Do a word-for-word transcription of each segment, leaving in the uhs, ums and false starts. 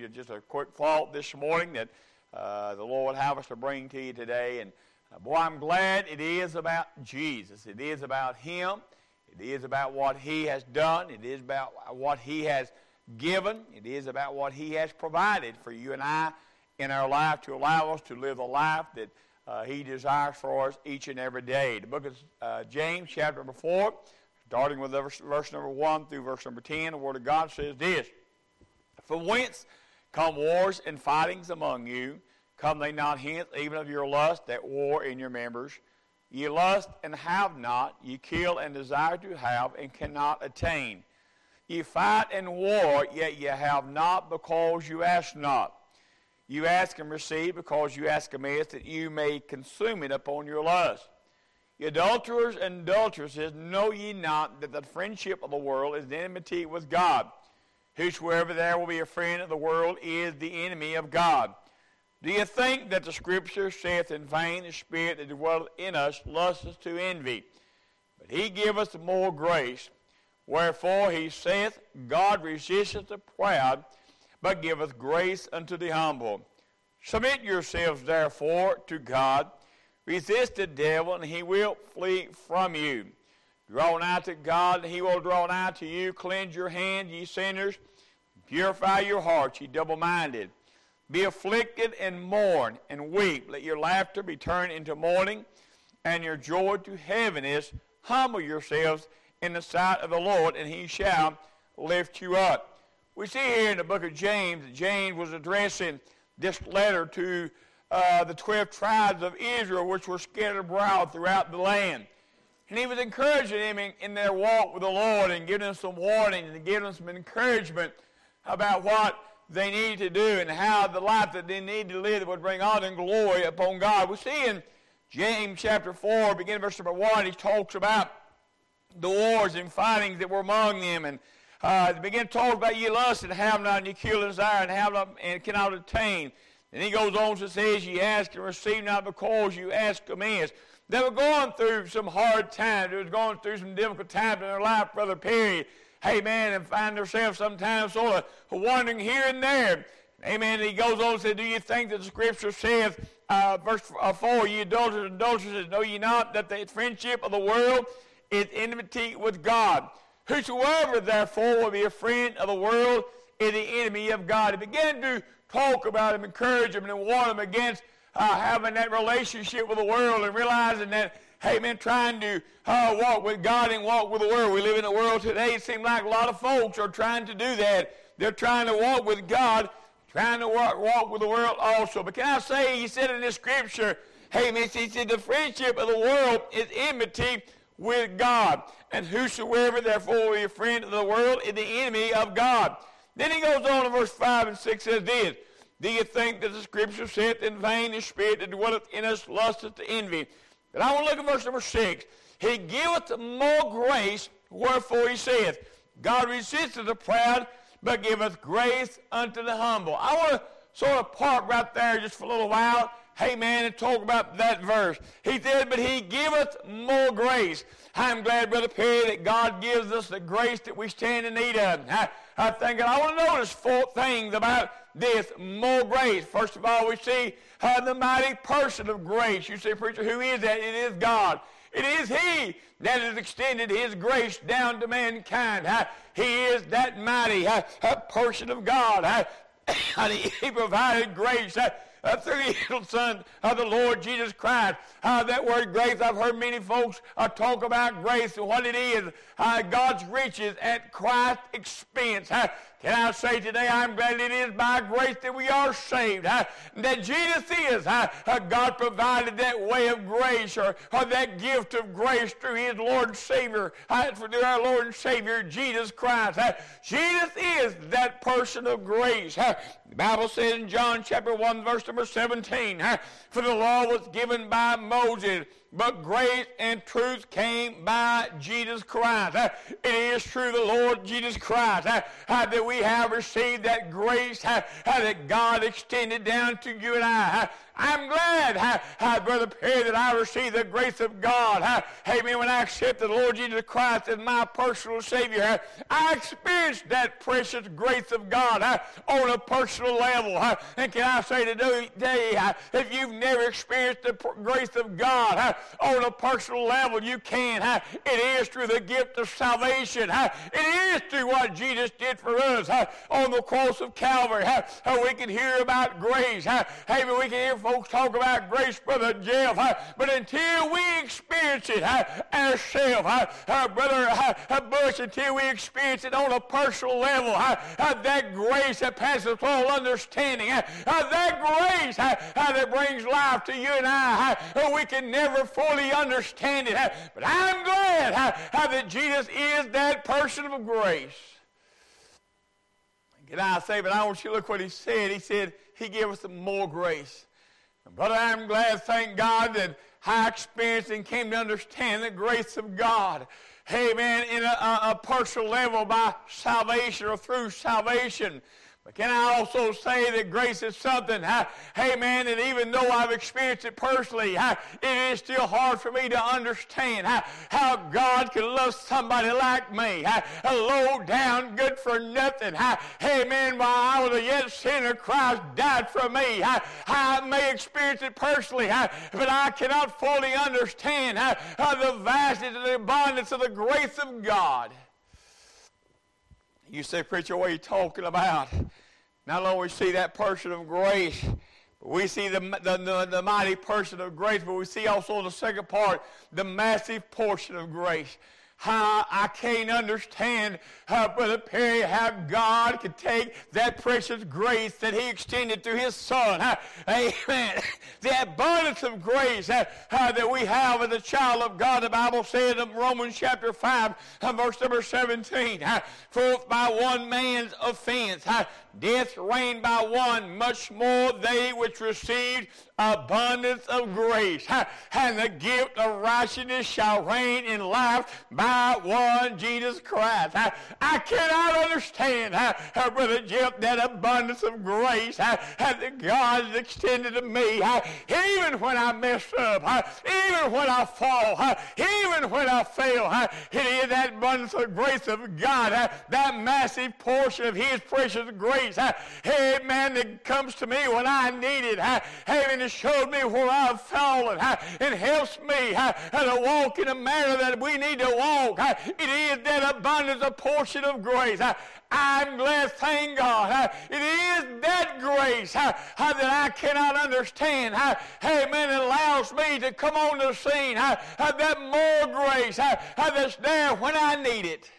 to just a quick thought this morning that uh, the Lord would have us to bring to you today. And uh, boy, I'm glad it is about Jesus. It is about Him. It is about what He has done. It is about what He has given. It is about what He has provided for you and I in our life to allow us to live the life that uh, He desires for us each and every day. The book of uh, James, chapter number four, starting with verse, verse number one through verse number ten, the Word of God says this: From whence come wars and fightings among you? Come they not hence, even of your lust that war in your members? Ye lust and have not, ye kill and desire to have, and cannot attain. Ye fight and war, yet ye have not, because you ask not. You ask and receive, because you ask amiss, that you may consume it upon your lust. Ye adulterers and adulteresses, know ye not that the friendship of the world is enmity with God? Whosoever there will be a friend of the world is the enemy of God. Do you think that the Scripture saith in vain, the Spirit that dwelleth in us lusteth to envy? But He giveth more grace. Wherefore He saith, God resisteth the proud, but giveth grace unto the humble. Submit yourselves therefore to God. Resist the devil, and he will flee from you. Draw nigh to God, and He will draw nigh to you. Cleanse your hands, ye sinners. Purify your hearts, ye double-minded. Be afflicted and mourn and weep. Let your laughter be turned into mourning, and your joy to heaviness. Humble yourselves in the sight of the Lord, and He shall lift you up. We see here in the book of James that James was addressing this letter to uh, the twelve tribes of Israel, which were scattered abroad throughout the land. And he was encouraging them in, in their walk with the Lord and giving them some warnings and giving them some encouragement about what they need to do and how the life that they need to live that would bring honor and glory upon God. We see in James chapter four, beginning verse number one, he talks about the wars and fightings that were among them, and Uh, to begin to talk about ye lust and have not, and ye kill and desire and have not and cannot attain. And he goes on to say, ye ask and receive not, because you ask amiss. They were going through some hard times. They were going through some difficult times in their life, Brother Perry. Amen. And find themselves sometimes sort of wandering here and there. Amen. And he goes on and says, do you think that the Scripture says, uh, verse four, ye adulterers and adulteresses, know ye not that the friendship of the world is enmity with God? Whosoever, therefore, will be a friend of the world is the enemy of God. He began to talk about him, encourage him, and warn him against uh, having that relationship with the world and realizing that, hey, man, trying to uh, walk with God and walk with the world. We live in a world today, it seems like a lot of folks are trying to do that. They're trying to walk with God, trying to walk, walk with the world also. But can I say, he said in this Scripture, hey, man, he said the friendship of the world is enmity with God. And whosoever therefore will be a friend of the world is the enemy of God. Then he goes on in verse five and six, says this: Do you think that the Scripture saith in vain, the Spirit that dwelleth in us lusteth to envy? But I want to look at verse number six. He giveth more grace, wherefore he saith, God resisteth the proud, but giveth grace unto the humble. I want to sort of park right there just for a little while. Hey, man, and talk about that verse. He said, but He giveth more grace. I'm glad, Brother Perry, that God gives us the grace that we stand in need of. I, I think I want to notice four things about this, more grace. First of all, we see uh, the mighty person of grace. You say, preacher, who is that? It is God. It is He that has extended His grace down to mankind. Uh, he is that mighty uh, uh, person of God. Uh, he provided grace. Uh, Uh, through the little Son of the Lord Jesus Christ. Uh, that word grace, I've heard many folks uh, talk about grace and what it is. Uh, God's riches at Christ's expense. Uh, can I say today, I'm glad it is by grace that we are saved. Uh, that Jesus is. Uh, uh, God provided that way of grace or, or that gift of grace through His Lord and Savior, uh, through our Lord and Savior, Jesus Christ. Uh, Jesus is that person of grace. Uh, the Bible says in John chapter one, verse number seventeen, uh, for the law was given by Moses, but grace and truth came by Jesus Christ. Uh, it is true, the Lord Jesus Christ, uh, uh, that we have received that grace uh, uh, that God extended down to you and I. Uh, I'm glad, uh, uh, Brother Perry, that I received the grace of God. Uh, amen. When I accepted the Lord Jesus Christ as my personal Savior, uh, I experienced that precious grace of God uh, on a personal level. Uh, and can I say today, uh, if you've never experienced the pr- grace of God uh, on a personal level, you can. Uh, it is through the gift of salvation. Uh, it is through what Jesus did for us uh, on the cross of Calvary. Uh, uh, we can hear about grace. Uh, amen. We can hear folks talk about grace, Brother Jeff, uh, but until we experience it uh, ourselves, uh, uh, Brother uh, Bush, until we experience it on a personal level, uh, uh, that grace that passes all understanding, uh, uh, that grace uh, uh, that brings life to you and I, uh, we can never fully understand it. Uh, but I'm glad uh, uh, that Jesus is that person of grace. Can I say, but I want you to look what he said. He said he gave us some more grace. Brother, I'm glad, thank God, that I experienced and came to understand the grace of God. Amen, in a, a, a personal level by salvation or through salvation. But can I also say that grace is something, uh, amen, that even though I've experienced it personally, uh, it is still hard for me to understand uh, how God can love somebody like me, uh, low down, good for nothing. Uh, amen, while I was a yet sinner, Christ died for me. Uh, I may experience it personally, uh, but I cannot fully understand uh, uh, the vastness and the abundance of the grace of God. You say, preacher, what are you talking about? Not only we see that person of grace, but we see the, the, the, the mighty person of grace, but we see also in the second part, the massive portion of grace. How I can't understand, uh, Brother Perry, how God could take that precious grace that he extended to his son. Uh, amen. The abundance of grace uh, uh, that we have as a child of God. The Bible says in Romans chapter five, uh, verse number seventeen, uh, for by one man's offense, uh, death reigned by one, much more they which received abundance of grace. Uh, and the gift of righteousness shall reign in life by one Jesus Christ. Uh, I cannot understand, uh, uh, Brother Jeff, that abundance of grace uh, uh, that God has extended to me. Uh, even when I mess up, uh, even when I fall, uh, even when I fail, uh, it is that abundance of grace of God, uh, that massive portion of his precious grace, uh, amen, that comes to me when I need it. Uh, amen, it showed me where I've fallen. Uh, it helps me uh, to walk in a manner that we need to walk. Uh, it is that abundance of portion of grace. Uh, I'm glad, thank God. Uh, it is that grace uh, uh, that I cannot understand. Uh, amen. It allows me to come on the scene. Uh, uh, that more grace uh, uh, that's there when I need it.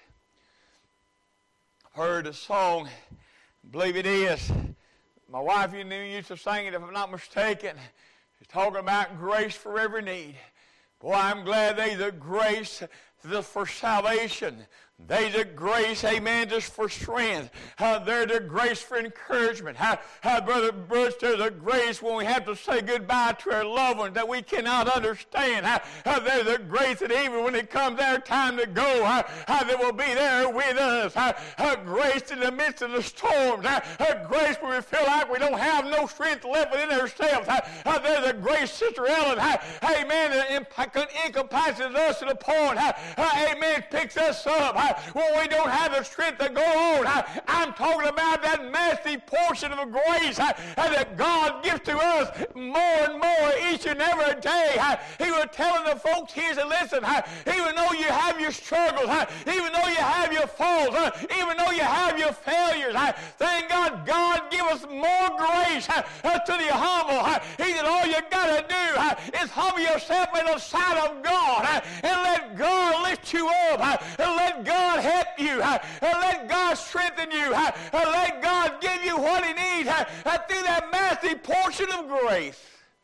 I've heard a song, I believe it is. My wife, you knew, used to sing it, if I'm not mistaken. It's talking about grace for every need. Boy, I'm glad there's a grace for salvation. There's a grace, amen, just for strength. Uh, there's a grace for encouragement. Uh, uh, Brother Bush, there's a grace when we have to say goodbye to our loved ones that we cannot understand. Uh, uh, there's a grace that even when it comes our time to go, uh, uh, that will be there with us. Uh, uh, grace in the midst of the storms. Uh, uh, grace when we feel like we don't have no strength left within ourselves. Uh, uh, there's a grace, Sister Ellen, uh, amen, that encompasses us to the point, uh, uh, amen, picks us up. Uh, when we don't have the strength to go on. I, I'm talking about that massive portion of grace I, I, that God gives to us more and more each and every day. I, he was telling the folks here to listen, I, even though you have your struggles, I, even though you have your faults, I, even though you have your failures, I, thank God, God give us more grace I, uh, to the humble. I, he said, all you got to do I, is humble yourself in the sight of God I, and let God lift you up I, and let God God help you. Uh, let God strengthen you. Uh, let God give you what he needs uh, uh, through that massive portion of grace.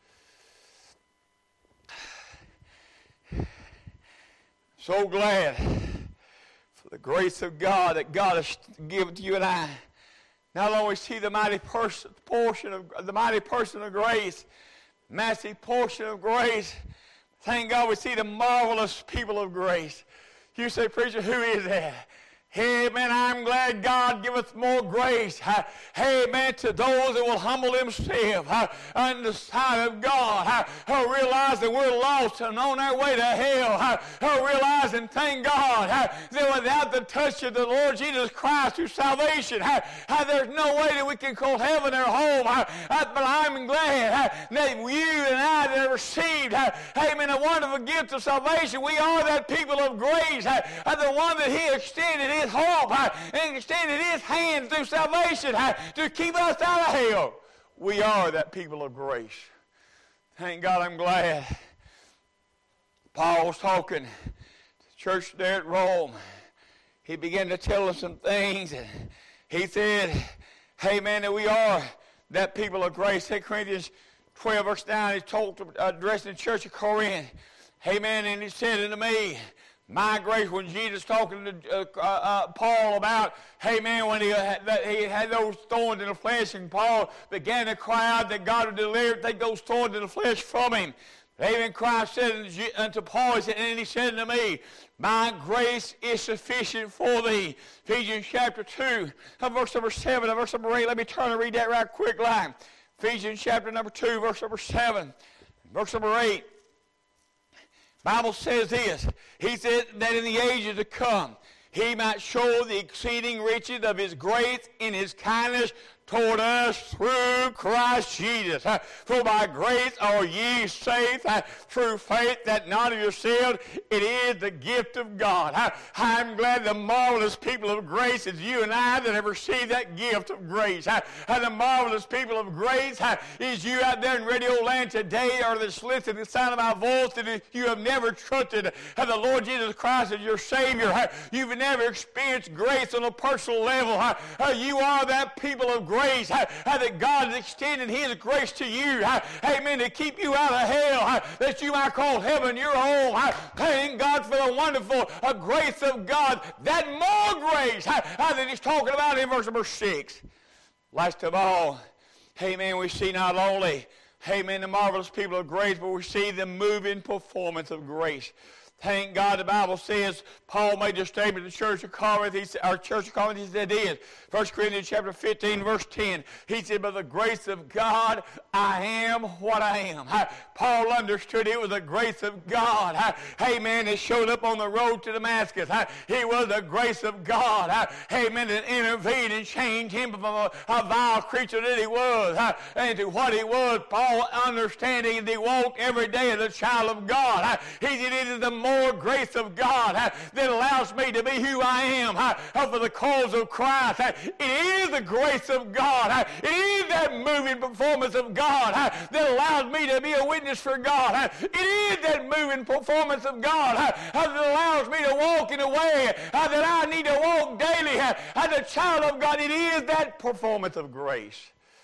So glad for the grace of God that God has given to you and I. Not only see the mighty person, portion of the mighty person of grace, massive portion of grace. Thank God we see the marvelous people of grace. You say, preacher, who is that? Hey, man, I'm glad God giveth more grace. Hey, man, to those that will humble themselves in the sight of God, realize that we're lost and on our way to hell, realizing, thank God, that without the touch of the Lord Jesus Christ through salvation, there's no way that we can call heaven our home. But I'm glad that you and I that have received, amen, a wonderful gift of salvation, we are that people of grace, the one that He extended His hope uh, and extended His hand through salvation uh, to keep us out of hell. We are that people of grace. Thank God, I'm glad. Paul was talking to the church there at Rome. He began to tell us some things, and he said, hey man, that we are that people of grace. Second Corinthians twelve verse nine, he talked, addressing the church of Corinth. Hey man, and he said unto me, my grace, when Jesus talking to uh, uh, Paul about, hey man, when he, uh, that he had those thorns in the flesh, and Paul began to cry out that God would deliver, take those thorns in the flesh from him. Even Christ said unto Paul, he said, and he said unto me, my grace is sufficient for thee. Ephesians chapter two, verse number seven, verse number eight. Let me turn and read that right quick line. Ephesians chapter number two, verse number seven, verse number eight. Bible says this. He said that in the ages to come, He might show the exceeding riches of His grace in His kindness toward us through Christ Jesus. Uh, for by grace are ye saved uh, through faith, that not of yourselves, it is the gift of God. Uh, I'm glad the marvelous people of grace is you and I that have received that gift of grace. Uh, uh, the marvelous people of grace uh, is you out there in Radio Land today, or that's listening to the sound of my voice, that you have never trusted uh, the Lord Jesus Christ as your Savior. Uh, you've never experienced grace on a personal level. Uh, uh, you are that people of grace. Grace, uh, uh, that God is extending His grace to you, uh, amen, to keep you out of hell, uh, that you might call heaven your home. Uh, thank God for the wonderful uh, grace of God, that more grace uh, uh, that He's talking about in verse number six. Last of all, amen, we see not only, amen, the marvelous people of grace, but we see the moving performance of grace. Thank God the Bible says, Paul made this statement to the church of Corinth, he said, our church of Corinth, he said this, First Corinthians chapter fifteen, verse ten. He said, by the grace of God, I am what I am. Paul understood it was the grace of God. Amen. It showed up on the road to Damascus. It was the grace of God. Amen. That intervened and changed him from a, a vile creature that he was into what he was. Paul understanding that he walked every day as a child of God. He said, it is the more grace of God that allows me to be who I am for the cause of Christ. It is the grace of God. It is that moving performance of God that allows me to be a witness for God. It is that moving performance of God that allows me to walk in a way that I need to walk daily as a child of God. It is that performance of grace.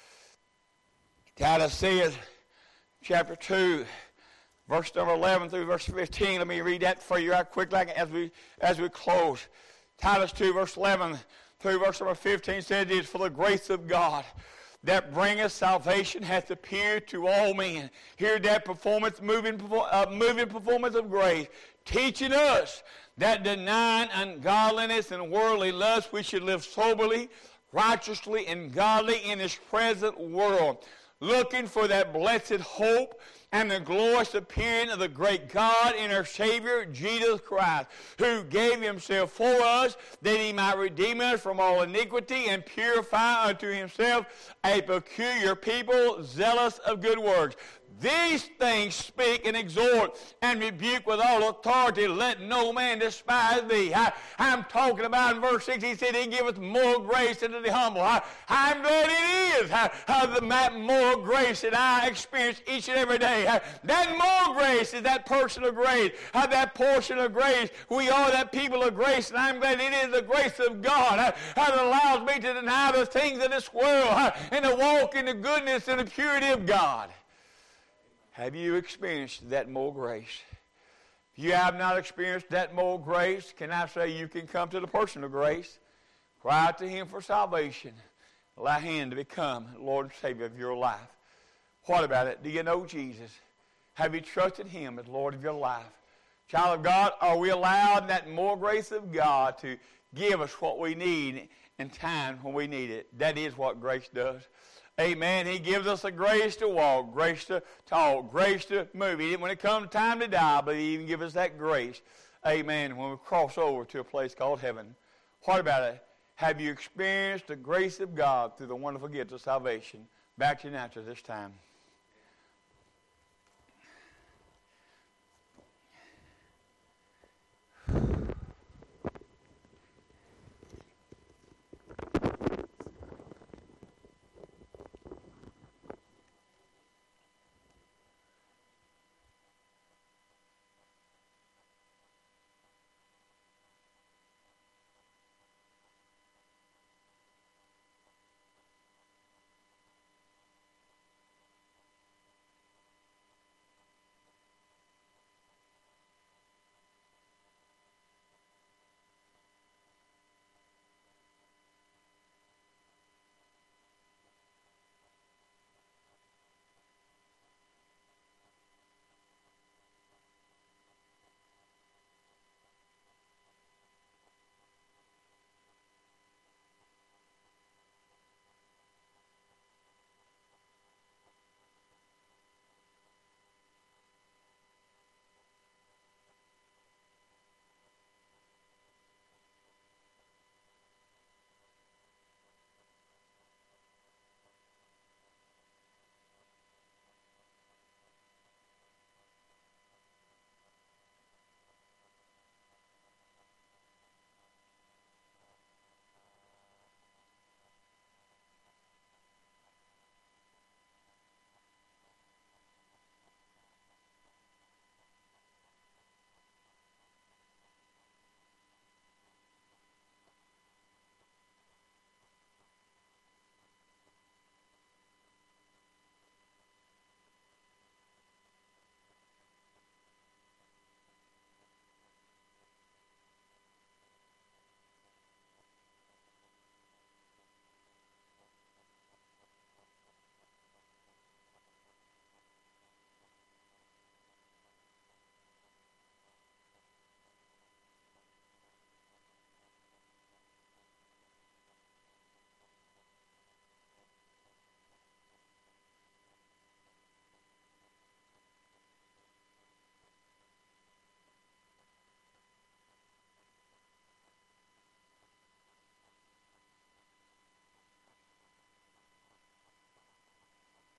Titus says, chapter two, verse number eleven through verse fifteen. Let me read that for you right quick like as we as we close. Titus two, verse eleven through verse number fifteen says this, for the grace of God that bringeth salvation hath appeared to all men. Here that performance, moving, uh, moving performance of grace, teaching us that denying ungodliness and worldly lust, we should live soberly, righteously, and godly in this present world, looking for that blessed hope and the glorious appearing of the great God and our Savior, Jesus Christ, who gave Himself for us, that He might redeem us from all iniquity and purify unto Himself a peculiar people, zealous of good works. These things speak and exhort and rebuke with all authority. Let no man despise thee. I, I'm talking about in verse six, he said He giveth more grace unto the humble. I, I'm glad it is I, I, the more grace that I experience each and every day. I, that more grace is that person of grace. I, that portion of grace. We are that people of grace, and I'm glad it is the grace of God I, that allows me to deny the things of this world I, and to walk in the goodness and the purity of God. Have you experienced that more grace? If you have not experienced that more grace, can I say you can come to the person of grace, cry out to Him for salvation, allow Him to become Lord and Savior of your life. What about it? Do you know Jesus? Have you trusted Him as Lord of your life? Child of God, are we allowed in that more grace of God to give us what we need in time when we need it? That is what grace does. Amen. He gives us a grace to walk, grace to talk, grace to move. When it comes time to die, but He even gives us that grace. Amen. When we cross over to a place called heaven. What about it? Have you experienced the grace of God through the wonderful gift of salvation? Back to you now to this time.